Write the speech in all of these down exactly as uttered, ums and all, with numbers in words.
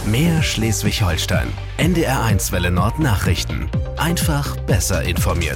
Mehr Schleswig-Holstein. N D R eins Welle Nord Nachrichten. Einfach besser informiert.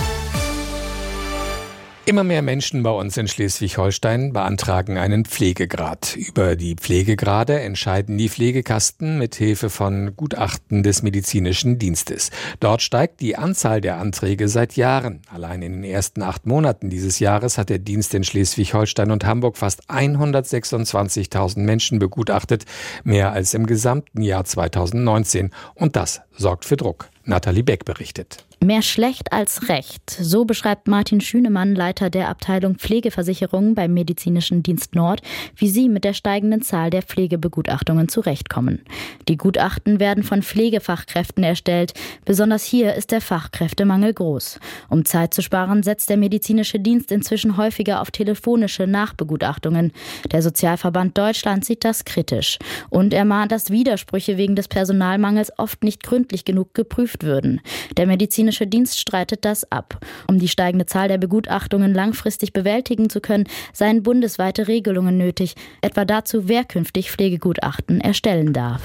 Immer mehr Menschen bei uns in Schleswig-Holstein beantragen einen Pflegegrad. Über die Pflegegrade entscheiden die Pflegekasten mit Hilfe von Gutachten des medizinischen Dienstes. Dort steigt die Anzahl der Anträge seit Jahren. Allein in den ersten acht Monaten dieses Jahres hat der Dienst in Schleswig-Holstein und Hamburg fast hundertsechsundzwanzigtausend Menschen begutachtet, mehr als im gesamten Jahr zweitausendneunzehn. Und das sorgt für Druck. Nathalie Beck berichtet. Mehr schlecht als recht. So beschreibt Martin Schünemann, Leiter der Abteilung Pflegeversicherung beim Medizinischen Dienst Nord, wie sie mit der steigenden Zahl der Pflegebegutachtungen zurechtkommen. Die Gutachten werden von Pflegefachkräften erstellt. Besonders hier ist der Fachkräftemangel groß. Um Zeit zu sparen, setzt der Medizinische Dienst inzwischen häufiger auf telefonische Nachbegutachtungen. Der Sozialverband Deutschland sieht das kritisch. Und er mahnt, dass Widersprüche wegen des Personalmangels oft nicht gründlich genug geprüft würden. Der medizinische Dienst streitet das ab. Um die steigende Zahl der Begutachtungen langfristig bewältigen zu können, seien bundesweite Regelungen nötig, etwa dazu, wer künftig Pflegegutachten erstellen darf.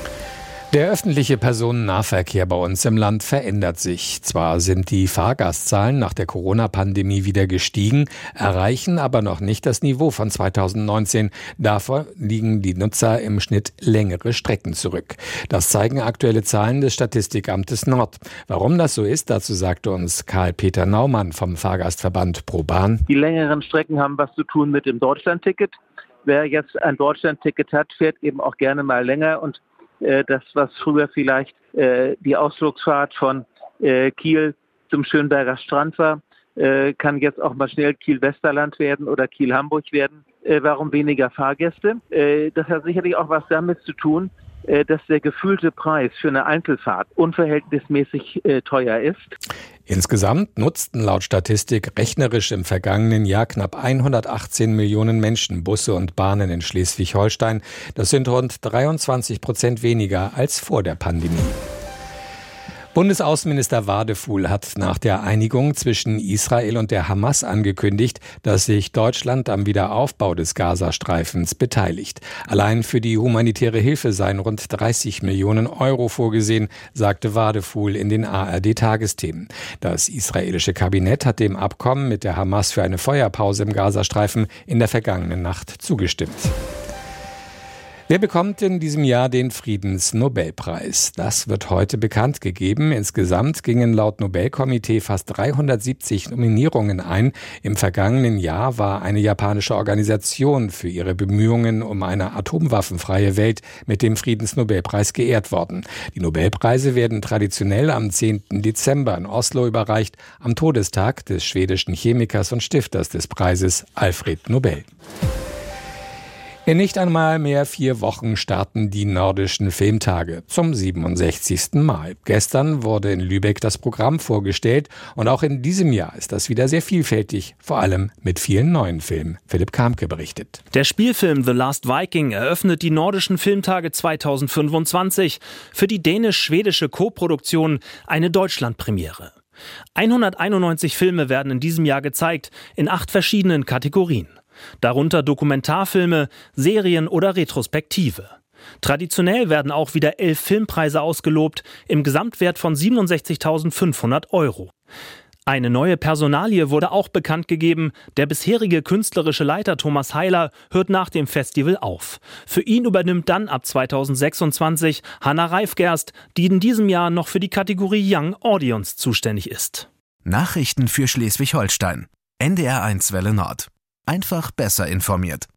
Der öffentliche Personennahverkehr bei uns im Land verändert sich. Zwar sind die Fahrgastzahlen nach der Corona-Pandemie wieder gestiegen, erreichen aber noch nicht das Niveau von zweitausendneunzehn. Davor liegen die Nutzer im Schnitt längere Strecken zurück. Das zeigen aktuelle Zahlen des Statistikamtes Nord. Warum das so ist, dazu sagte uns Karl-Peter Naumann vom Fahrgastverband ProBahn. Die längeren Strecken haben was zu tun mit dem Deutschlandticket. Wer jetzt ein Deutschlandticket hat, fährt eben auch gerne mal länger und das, was früher vielleicht äh, die Ausflugsfahrt von äh, Kiel zum Schönberger Strand war, äh, kann jetzt auch mal schnell Kiel-Westerland werden oder Kiel-Hamburg werden. Äh, warum weniger Fahrgäste? Äh, das hat sicherlich auch was damit zu tun, äh, dass der gefühlte Preis für eine Einzelfahrt unverhältnismäßig äh, teuer ist. Insgesamt nutzten laut Statistik rechnerisch im vergangenen Jahr knapp hundertachtzehn Millionen Menschen Busse und Bahnen in Schleswig-Holstein. Das sind rund dreiundzwanzig Prozent weniger als vor der Pandemie. Bundesaußenminister Wadefuhl hat nach der Einigung zwischen Israel und der Hamas angekündigt, dass sich Deutschland am Wiederaufbau des Gazastreifens beteiligt. Allein für die humanitäre Hilfe seien rund dreißig Millionen Euro vorgesehen, sagte Wadefuhl in den A R D-Tagesthemen. Das israelische Kabinett hat dem Abkommen mit der Hamas für eine Feuerpause im Gazastreifen in der vergangenen Nacht zugestimmt. Wer bekommt in diesem Jahr den Friedensnobelpreis? Das wird heute bekannt gegeben. Insgesamt gingen laut Nobelkomitee fast dreihundertsiebzig Nominierungen ein. Im vergangenen Jahr war eine japanische Organisation für ihre Bemühungen um eine atomwaffenfreie Welt mit dem Friedensnobelpreis geehrt worden. Die Nobelpreise werden traditionell am zehnten Dezember in Oslo überreicht, am Todestag des schwedischen Chemikers und Stifters des Preises Alfred Nobel. In nicht einmal mehr vier Wochen starten die Nordischen Filmtage zum siebenundsechzigsten Mal. Gestern wurde in Lübeck das Programm vorgestellt und auch in diesem Jahr ist das wieder sehr vielfältig, vor allem mit vielen neuen Filmen. Philipp Kamke berichtet. Der Spielfilm The Last Viking eröffnet die Nordischen Filmtage zweitausendfünfundzwanzig. Für die dänisch-schwedische Koproduktion eine Deutschlandpremiere. hunderteinundneunzig Filme werden in diesem Jahr gezeigt, in acht verschiedenen Kategorien. Darunter Dokumentarfilme, Serien oder Retrospektive. Traditionell werden auch wieder elf Filmpreise ausgelobt, im Gesamtwert von siebenundsechzigtausendfünfhundert Euro. Eine neue Personalie wurde auch bekannt gegeben. Der bisherige künstlerische Leiter Thomas Heiler hört nach dem Festival auf. Für ihn übernimmt dann ab zweitausendsechsundzwanzig Hanna Reifgerst, die in diesem Jahr noch für die Kategorie Young Audience zuständig ist. Nachrichten für Schleswig-Holstein. N D R eins Welle Nord. Einfach besser informiert.